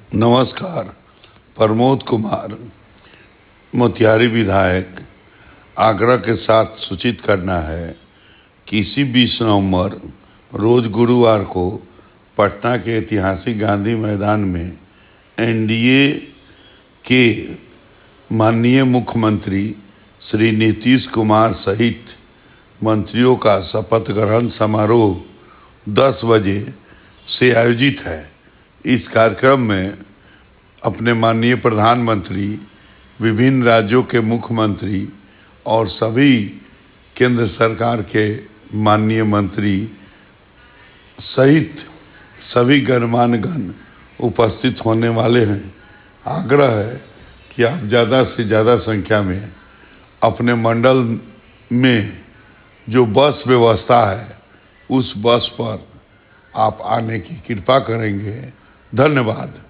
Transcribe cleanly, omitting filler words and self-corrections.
नमस्कार। प्रमोद कुमार, मोतिहारी विधायक। आग्रह के साथ सूचित करना है कि इसी 20 नवंबर रोज गुरुवार को पटना के ऐतिहासिक गांधी मैदान में एनडीए के माननीय मुख्यमंत्री श्री नीतीश कुमार सहित मंत्रियों का शपथ ग्रहण समारोह 10 बजे से आयोजित है। इस कार्यक्रम में अपने माननीय प्रधानमंत्री, विभिन्न राज्यों के मुख्यमंत्री और सभी केंद्र सरकार के माननीय मंत्री सहित सभी गणमान्य गण उपस्थित होने वाले हैं। आग्रह है कि आप ज़्यादा से ज़्यादा संख्या में अपने मंडल में जो बस व्यवस्था है उस बस पर आप आने की कृपा करेंगे। धन्यवाद।